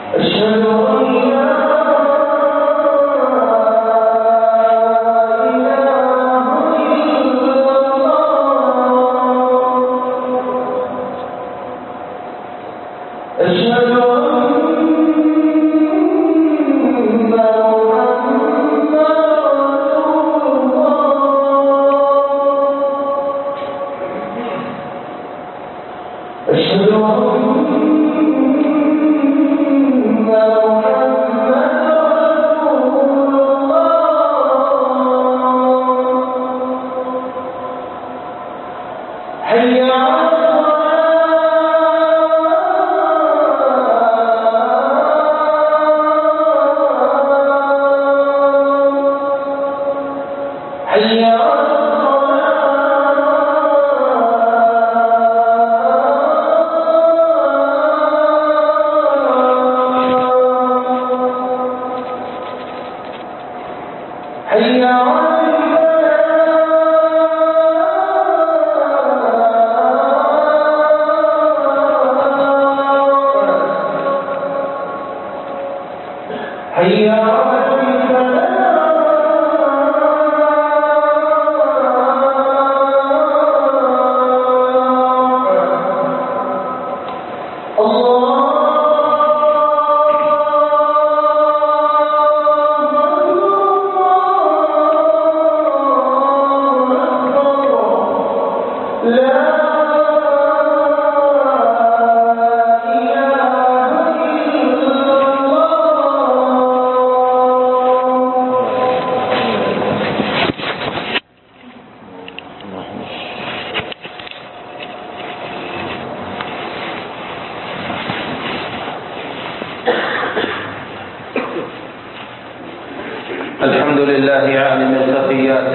الحمد لله عالم الخفيات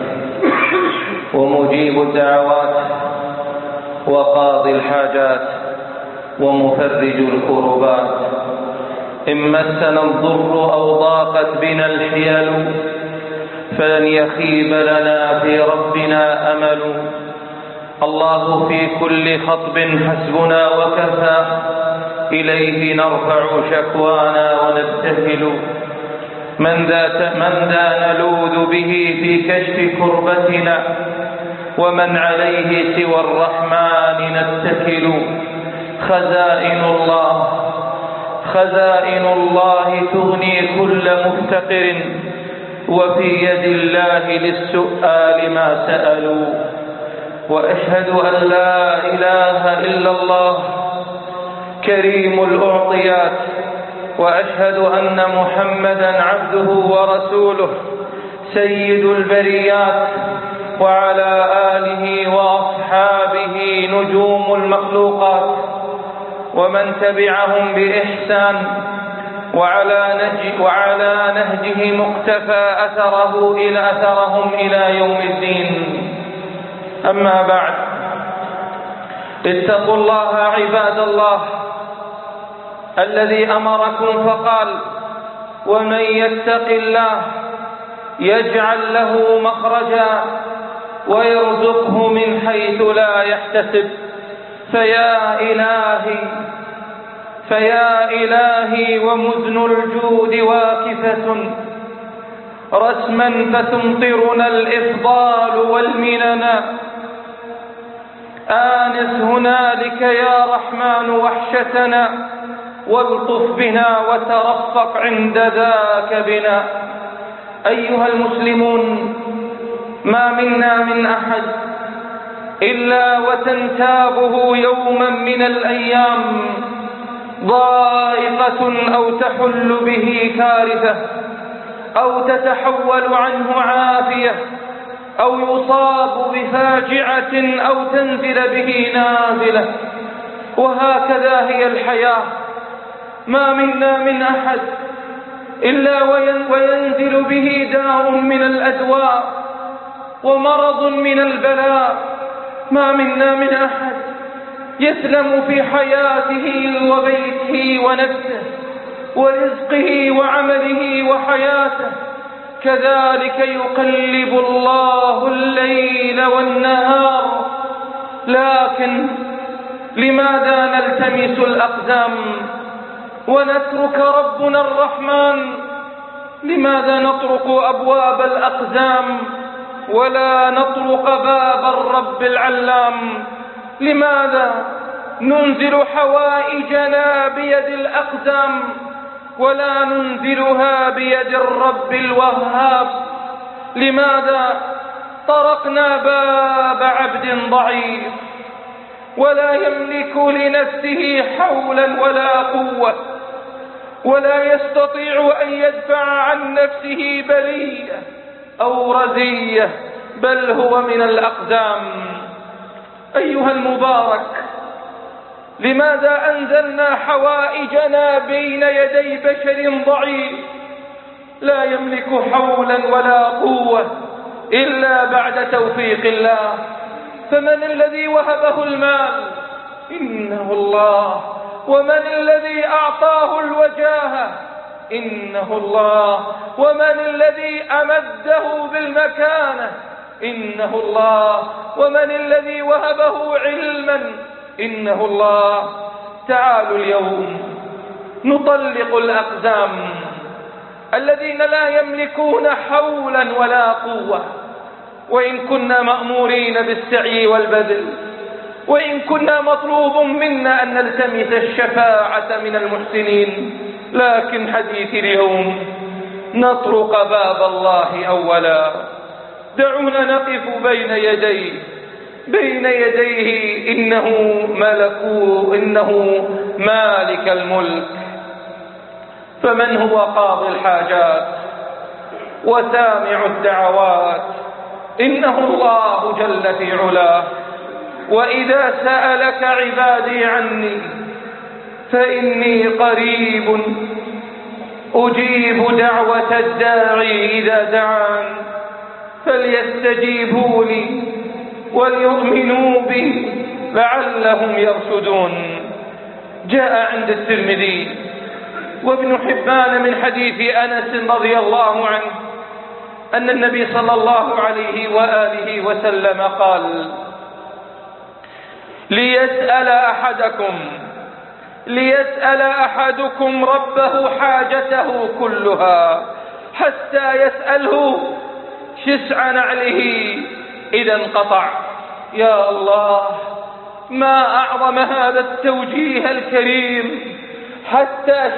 ومجيب الدعوات وقاضي الحاجات ومفرج الكربات. إن مسنا الضر أو ضاقت بنا الحيل فلن يخيب لنا في ربنا أمل. الله في كل خطب حسبنا وكفى، إليه نرفع شكوانا ونبتهل. من ذا نلوذ به في كشف كربتنا، ومن عليه سوى الرحمن نتكل. خزائن الله تغني كل مفتقر، وفي يد الله للسؤال ما سألوا. وأشهد أن لا إله إلا الله كريم الأعطيات، وأشهد أن محمدا عبده ورسوله سيد البريات، وعلى آله وأصحابه نجوم المخلوقات، ومن تبعهم بإحسان وعلى نهجه مقتفى أثرهم إلى يوم الدين. أما بعد، اتقوا الله عباد الله الذي أمركم فقال: ومن يتق الله يجعل له مخرجا ويرزقه من حيث لا يحتسب. فيا إلهي ومزن الجود واكفة، رسما فتمطرنا الإفضال والمننا. آنس هنالك يا رحمن وحشتنا، والطف بنا وترفق عند ذاك بنا. أيها المسلمون، ما منا من أحد إلا وتنتابه يوما من الأيام ضائقة أو تحل به كارثة، أو تتحول عنه عافية، أو يصاب بفاجعة أو تنزل به نازلة. وهكذا هي الحياة، ما منا من أحد إلا وينزل به داء من الأدواء ومرض من البلاء. ما منا من أحد يسلم في حياته وبيته ونفسه ورزقه وعمله وحياته. كذلك يقلب الله الليل والنهار. لكن لماذا نلتمس الأقدام؟ ونترك ربنا الرحمن؟ لماذا نطرق أبواب الأقزام ولا نطرق باب الرب العلام؟ لماذا ننزل حوائجنا بيد الأقزام ولا ننزلها بيد الرب الوهاب؟ لماذا طرقنا باب عبد ضعيف ولا يملك لنفسه حولا ولا قوة ولا يستطيع أن يدفع عن نفسه بلية أو رزية، بل هو من الأقدام؟ أيها المبارك، لماذا أنزلنا حوائجنا بين يدي بشر ضعيف لا يملك حولا ولا قوة إلا بعد توفيق الله؟ فمن الذي وهبه المال؟ إنه الله. ومن الذي أعطاه الوجاهة؟ إنه الله. ومن الذي أمده بالمكانة؟ إنه الله. ومن الذي وهبه علما؟ إنه الله. تعالوا اليوم نطلق الأقزام الذين لا يملكون حولا ولا قوة، وإن كنا مأمورين بالسعي والبذل، وإن كنا مطلوب منا أن نلتمس الشفاعة من المحسنين، لكن حديث اليوم نطرق باب الله أولا. دعونا نقف بين يديه إنه مالك الملك. فمن هو قاضي الحاجات وسامع الدعوات؟ إنه الله جل في علاه. وإذا سألك عبادي عني فإني قريب أجيب دعوة الداعي إذا دعان، فليستجيبوا لي وليؤمنوا بي لعلهم يرشدون. جاء عند الترمذي وابن حبان من حديث أنس رضي الله عنه أن النبي صلى الله عليه وآله وسلم قال: ليسأل أحدكم ربه حاجته كلها حتى يسأله شسع نعله إذا انقطع. يا الله، ما أعظم هذا التوجيه الكريم! حتى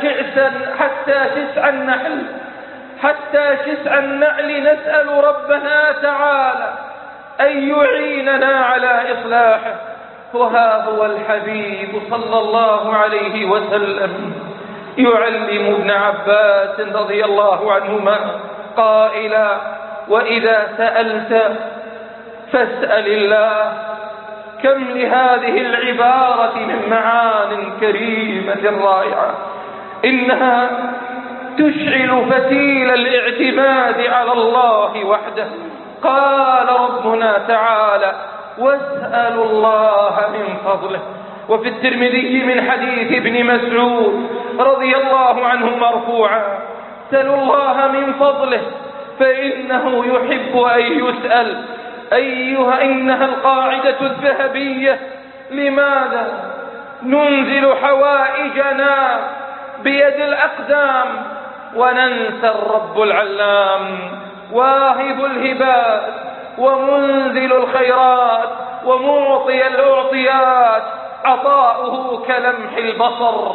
شسع النعل نسأل ربنا تعالى أن يعيننا على إصلاحه. وها هو الحبيب صلى الله عليه وسلم يعلم ابن عباس رضي الله عنهما قائلا: وإذا سألت فاسأل الله. كم لهذه العبارة من معان كريمة رائعة، إنها تشعل فتيل الاعتماد على الله وحده. قال ربنا تعالى: واسألوا الله من فضله. وفي الترمذي من حديث ابن مسعود رضي الله عنه مرفوعا: سلوا الله من فضله فإنه يحب أن يسأل. إنها القاعدة الذهبية. لماذا ننزل حوائجنا بيد الأقدام وننسى الرب العلام واهب الهبات ومنزل الخيرات ومعطي الأعطيات، عطاؤه كلمح البصر؟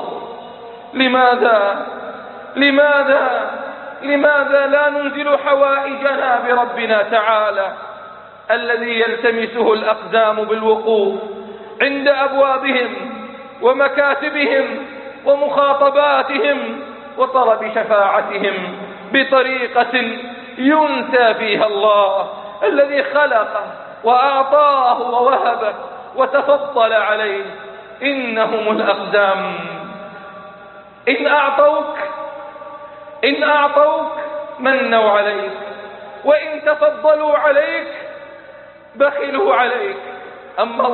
لماذا لا ننزل حوائجنا بربنا تعالى الذي يلتمسه الأقدام بالوقوف عند أبوابهم ومكاتبهم ومخاطباتهم وطلب شفاعتهم بطريقة ينسى فيها الله الذي خلقه وأعطاه ووهبه وتفضل عليه؟ إنهم الأقدام. إن أعطوك منوا عليك، وإن تفضلوا عليك بخلوا عليك. أما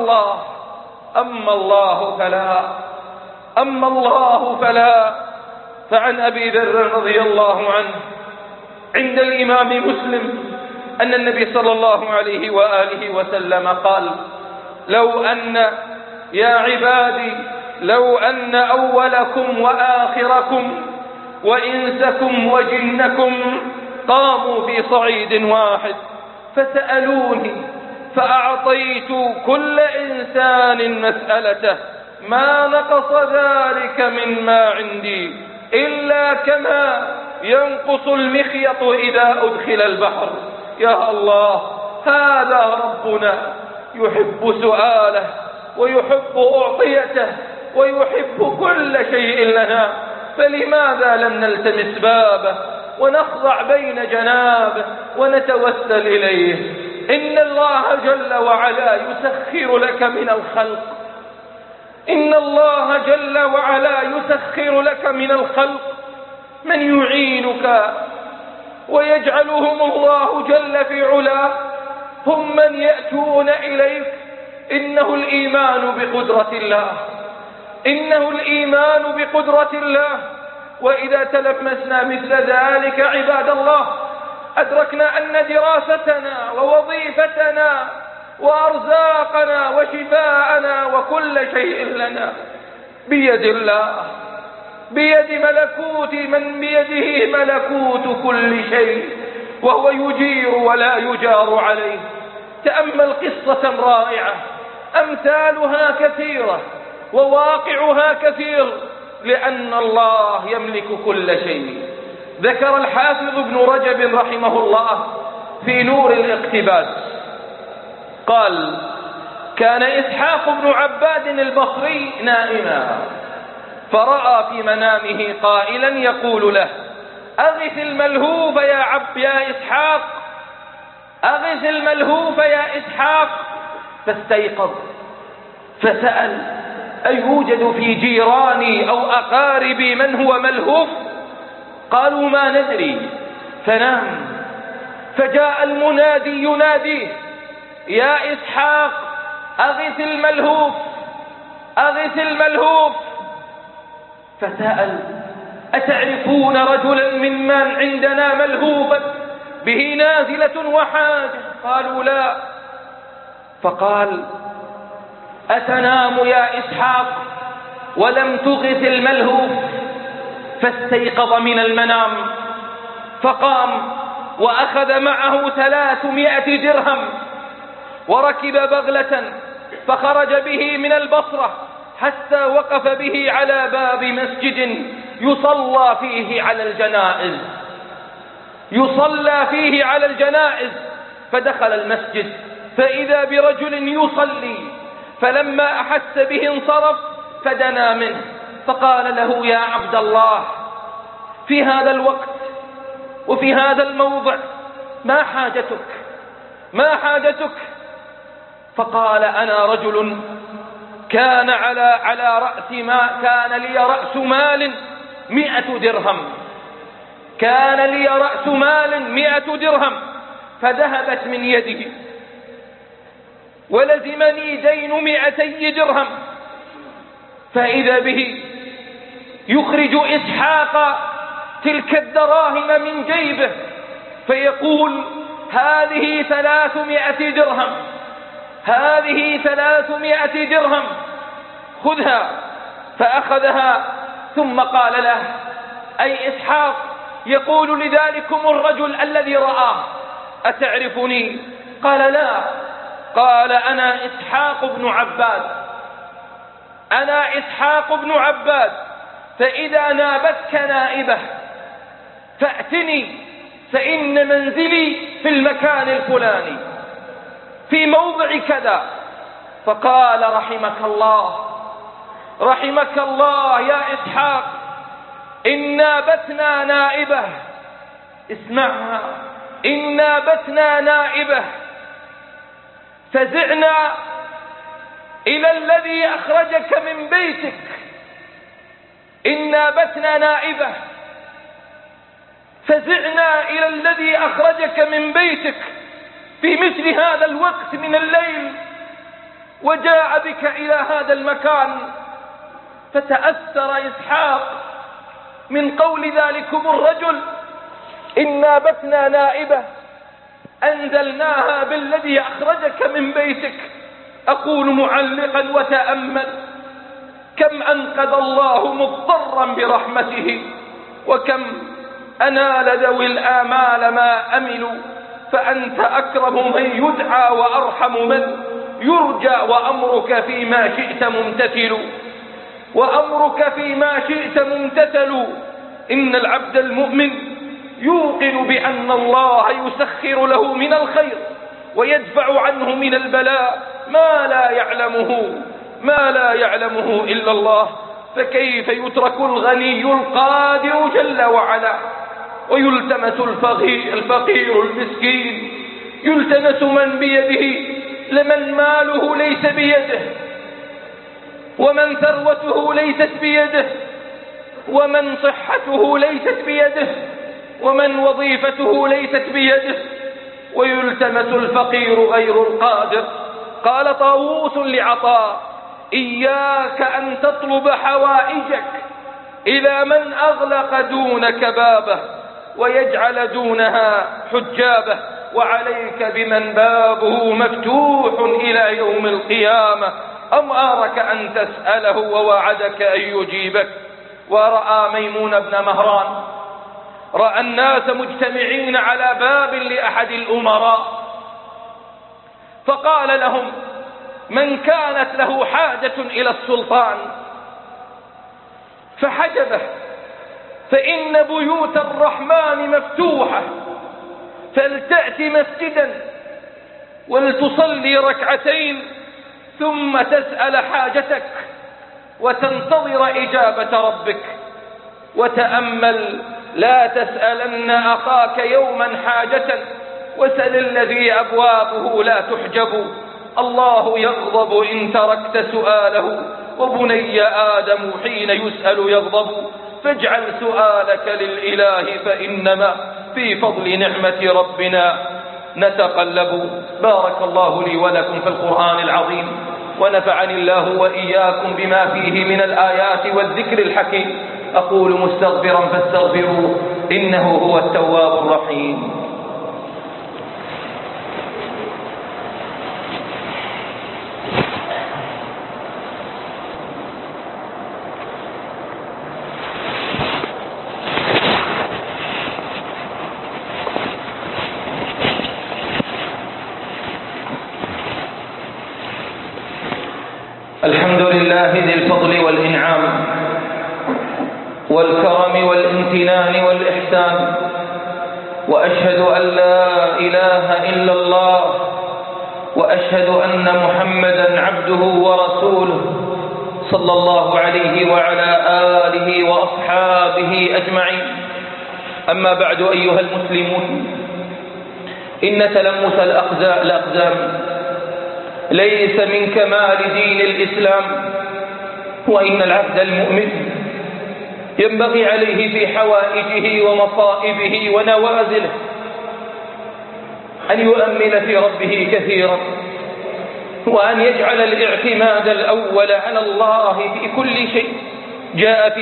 الله فلا. فعن أبي ذر رضي الله عنه عند الإمام مسلم أن النبي صلى الله عليه وآله وسلم قال: لو أن يا عبادي لو أن أولكم وآخركم وإنسكم وجنكم قاموا في صعيد واحد فسألوني فأعطيت كل إنسان مسألته ما نقص ذلك مما عندي إلا كما ينقص المخيط إذا أدخل البحر. يا الله، هذا ربنا يحب سؤاله ويحب أعطيته ويحب كل شيء لنا، فلماذا لم نلتمس بابه ونخضع بين جنابه ونتوسل إليه؟ إن الله جل وعلا يسخر لك من الخلق، إن الله جل وعلا يسخر لك من الخلق من يعينك ويجعلهم الله جل في علاه هم من يأتون إليك. إنه الإيمان بقدرة الله، إنه الإيمان بقدرة الله. وإذا تلمسنا مثل ذلك عباد الله أدركنا أن دراستنا ووظيفتنا وأرزاقنا وشفاءنا وكل شيء لنا بيد الله، بيد ملكوت من بيده ملكوت كل شيء، وهو يجير ولا يجار عليه. تأمل قصة رائعة أمثالها كثيرة وواقعها كثير، لأن الله يملك كل شيء. ذكر الحافظ ابن رجب رحمه الله في نور الاقتباس قال: كان إسحاق بن عباد البصري نائما، فرأى في منامه قائلا يقول له: أغث الملهوف يا إسحاق، أغث الملهوف يا إسحاق. فاستيقظ فسأل: أيوجد في جيراني أو أقاربي من هو ملهوف؟ قالوا: ما ندري. فنام. فجاء المنادي يناديه: يا إسحاق أغث الملهوف، أغث الملهوف. فسأل: أتعرفون رجلا ممن عندنا ملهوفا به نازلة وحاجة؟ قالوا: لا. فقال: أتنام يا إسحاق ولم تغث الملهوف؟ فاستيقظ من المنام فقام وأخذ معه 300 درهم وركب بغلة فخرج به من البصرة حتى وقف به على باب مسجد يصلى فيه على الجنائز، يصلى فيه على الجنائز. فدخل المسجد فإذا برجل يصلي، فلما أحس به انصرف فدنا منه فقال له: يا عبد الله، في هذا الوقت وفي هذا الموضع ما حاجتك؟ ما حاجتك؟ فقال: أنا رجل كان على رأس ما كان لي رأس مال 100 درهم، كان لي رأس مال 100 درهم فذهبت من يده، ولزمني دين 200 درهم. فإذا به يخرج إسحاق تلك الدراهم من جيبه فيقول: هذه 300 درهم، هذه 300 درهم، خذها. فأخذها ثم قال له: أي إسحاق، يقول لذلكم الرجل الذي رآه: أتعرفني؟ قال: لا. قال: أنا إسحاق بن عباد، أنا إسحاق بن عباد، فإذا نابتك نائبة فأتني، فإن منزلي في المكان الفلاني في موضع كذا. فقال: رحمك الله، رحمك الله يا إسحاق، إن نابتنا نائبة، اسمعها، إن نابتنا نائبة فزعنا إلى الذي أخرجك من بيتك، إن نابتنا نائبة فزعنا إلى الذي أخرجك من بيتك في مثل هذا الوقت من الليل وجاء بك إلى هذا المكان. فتأثر إسحاق من قول ذلكم الرجل: إن نابتنا نائبة أنزلناها بالذي أخرجك من بيتك. أقول معلقا وتأمل: كم أنقذ الله مضطرا برحمته، وكم أنال ذوي الآمال ما أملوا، فأنت أكرم من يدعى وأرحم من يرجى، وأمرك فيما شئت ممتثل، وأمرك فيما شئت ممتثل. إن العبد المؤمن يوقن بأن الله يسخر له من الخير ويدفع عنه من البلاء ما لا يعلمه إلا الله، فكيف يترك الغني القادر جل وعلا ويلتمس الفقير المسكين، يلتمس من بيده لمن ماله ليس بيده، ومن ثروته ليست بيده، ومن صحته ليست بيده، ومن وظيفته ليست بيده، ويلتمس الفقير غير القادر. قال طاووس لعطاء: إياك أن تطلب حوائجك إلى من أغلق دونك بابه ويجعل دونها حجابه، وعليك بمن بابه مفتوح إلى يوم القيامة، أمرك أن تسأله ووعدك أن يجيبك. ورأى ميمون بن مهران رأى الناس مجتمعين على باب لأحد الأمراء، فقال لهم: من كانت له حاجة إلى السلطان فحجبه، فإن بيوت الرحمن مفتوحة، فلتأت مسجدا ولتصلي ركعتين ثم تسأل حاجتك وتنتظر إجابة ربك. وتأمل، لا تسألن أخاك يوما حاجة، وسل الذي أبوابه لا تحجب. الله يغضب إن تركت سؤاله، وبني آدم حين يسأل يغضب. فاجعل سؤالك للإله، فإنما في فضل نعمة ربنا نتقلب. بارك الله لي ولكم في القرآن العظيم، ونفعني الله وإياكم بما فيه من الآيات والذكر الحكيم. أقول مستغفرا فاستغفروه إنه هو التواب الرحيم. الحمد لله ذي الفضل والإنعام والكرم والامتنان والإحسان، وأشهد أن لا إله إلا الله، وأشهد أن محمدا عبده ورسوله صلى الله عليه وعلى آله وأصحابه أجمعين. أما بعد، أيها المسلمون، إن تلمس الأقدام ليس من كمال دين الإسلام، وإن العبد المؤمن ينبغي عليه في حوائجه ومصائبه ونوازله أن يؤمل في ربه كثيرا، وأن يجعل الاعتماد الأول على الله في كل شيء. جاء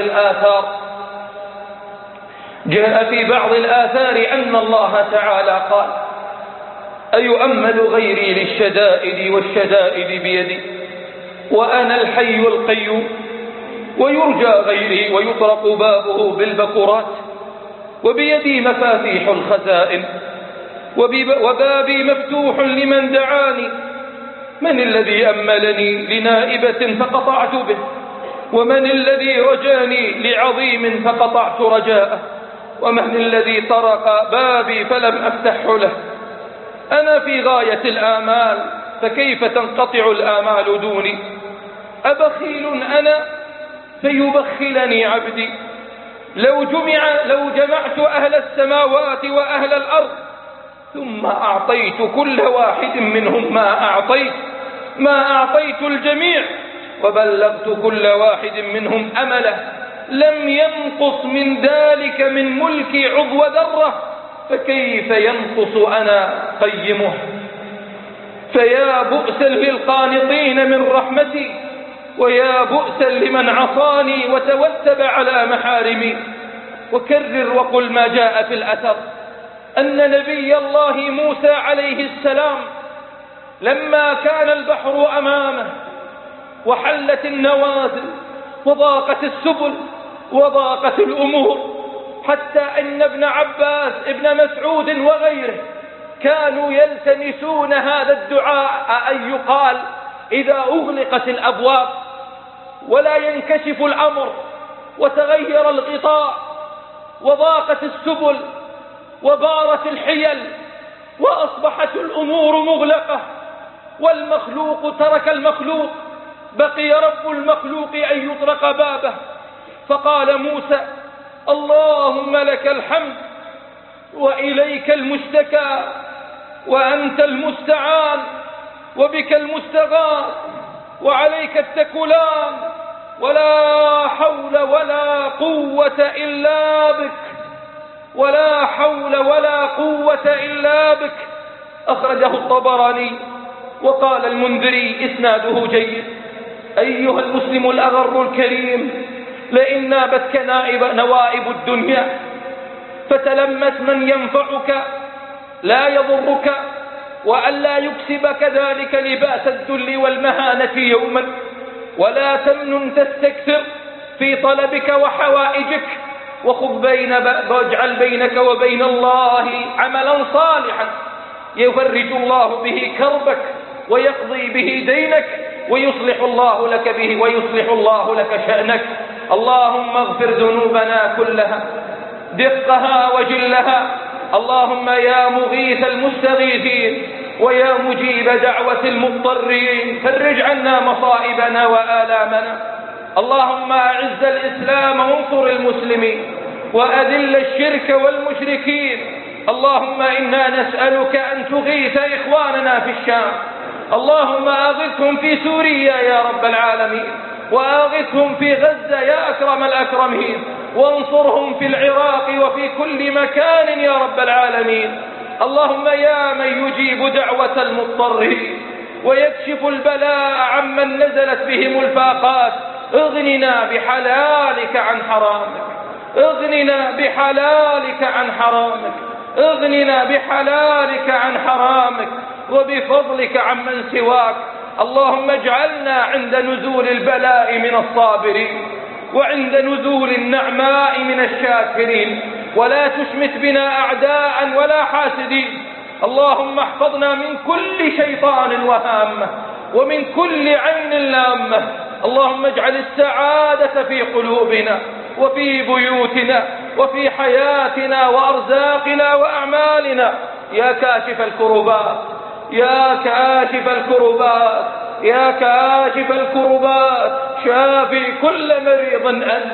في بعض الآثار أن الله تعالى قال: أيؤمل غيري للشدائد والشدائد بيدي، وأنا الحي القيوم، ويرجى غيري ويطرق بابه بالبكرات، وبيدي مفاتيح الخزائن، وبابي مفتوح لمن دعاني. من الذي أملني لنائبة فقطعت به، ومن الذي رجاني لعظيم فقطعت رجاءه، ومن الذي طرق بابي فلم أفتحه له. أنا في غاية الآمال، فكيف تنقطع الآمال دوني؟ أبخيل أنا فيبخلني عبدي؟ لو جمعت أهل السماوات وأهل الأرض ثم أعطيت كل واحد منهم ما أعطيت الجميع، وبلغت كل واحد منهم أمله، لم ينقص من ذلك من ملكي عضو ذرة، فكيف ينقص أنا قيمه؟ فيا بؤسا للقانطين من رحمتي، ويا بؤسا لمن عصاني وتوتب على محارمي. وكرر وقل ما جاء في الأثر أن نبي الله موسى عليه السلام لما كان البحر أمامه وحلت النوازل وضاقت السبل وضاقت الأمور، حتى أن ابن عباس ابن مسعود وغيره كانوا يلتمسون هذا الدعاء أن يقال إذا أغلقت الأبواب ولا ينكشف الأمر وتغير الغطاء وضاقت السبل وبارت الحيل وأصبحت الأمور مغلقة والمخلوق ترك المخلوق، بقي رب المخلوق أن يطرق بابه. فقال موسى: اللهم لك الحمد وإليك المشتكى وأنت المستعان وبك المستغاث وعليك التكلان، ولا حول ولا قوة إلا بك، ولا حول ولا قوة إلا بك. أخرجه الطبراني وقال المنذري إسناده جيد. أيها المسلم الأغر الكريم، لئن نابتك نوائب الدنيا فتلمس من ينفعك لا يضرك، وألا يكسبك ذلك لباس الذل والمهانة يوما، ولا تمنن تستكثر في طلبك وحوائجك، واجعل بينك وبين الله عملا صالحا يفرج الله به كربك ويقضي به دينك ويصلح الله لك شأنك. اللهم اغفر ذنوبنا كلها دقها وجلها. اللهم يا مغيث المستغيثين ويا مجيب دعوة المضطرين فرج عنا مصائبنا وآلامنا. اللهم أعز الإسلام وانصر المسلمين وأذل الشرك والمشركين. اللهم إنا نسألك أن تغيث إخواننا في الشام، اللهم أغثهم في سوريا يا رب العالمين، وأغثهم في غزة يا أكرم الأكرمين، وانصرهم في العراق وفي كل مكان يا رب العالمين. اللهم يا من يجيب دعوة المضطرين ويكشف البلاء عمن نزلت بهم الفاقات، اغننا بحلالك عن حرامك، اغننا بحلالك عن حرامك، اغننا بحلالك عن حرامك وبفضلك عمن سواك. اللهم اجعلنا عند نزول البلاء من الصابرين، وعند نزول النعماء من الشاكرين، ولا تشمت بنا أعداء ولا حاسدين. اللهم احفظنا من كل شيطان وهامة ومن كل عين لامة. اللهم اجعل السعادة في قلوبنا وفي بيوتنا وفي حياتنا وأرزاقنا وأعمالنا. يا كاشف الكربات، يا كاشف الكربات، يا كاشف الكربات، شافي كل مريض أنت،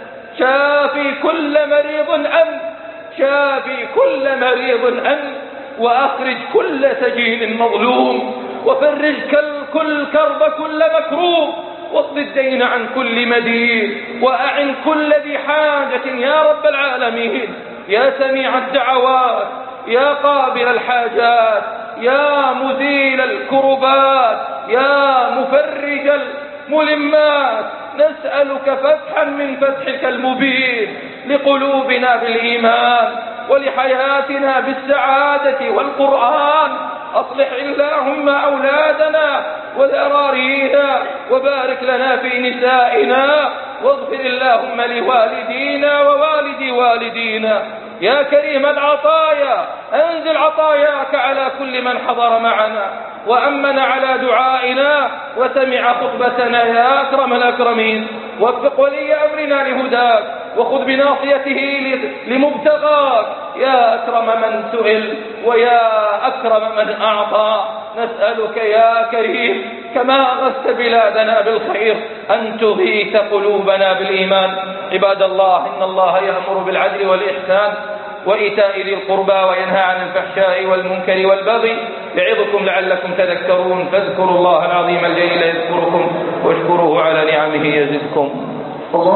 شافي كل مريض أنت، شافي كل مريض أنت، وأخرج كل سجين مظلوم، وفرج كل كرب كل مكروب، واقض الدين عن كل مدين، وأعن كل ذي حاجة يا رب العالمين. يا سميع الدعوات، يا قابل الحاجات، يا مزيل الكربات، يا مفرج الملمات، نسألك فتحا من فتحك المبين لقلوبنا بالإيمان ولحياتنا بالسعادة والقرآن. أصلح اللهم أولادنا وذرارينا، وبارك لنا في نسائنا، واغفر اللهم لوالدينا ووالدي والدينا. يا كريم العطايا، أنزل عطاياك على كل من حضر معنا وأمن على دعائنا وسمع خطبتنا يا أكرم الأكرمين. وفق ولي أمرنا لهداك، وخذ بناصيته لمبتغاك يا أكرم من سئل ويا أكرم من أعطى. نسألك يا كريم كما أغثت بلادنا بالخير أن تغيث قلوبنا بالإيمان. عباد الله، إن الله يأمر بالعدل والإحسان وإيتاء ذي القربى وينهى عن الفحشاء والمنكر والبغي، يعظكم لعلكم تذكرون. فاذكروا الله العظيم الجليل يذكركم، واشكروه على نعمه يزدكم.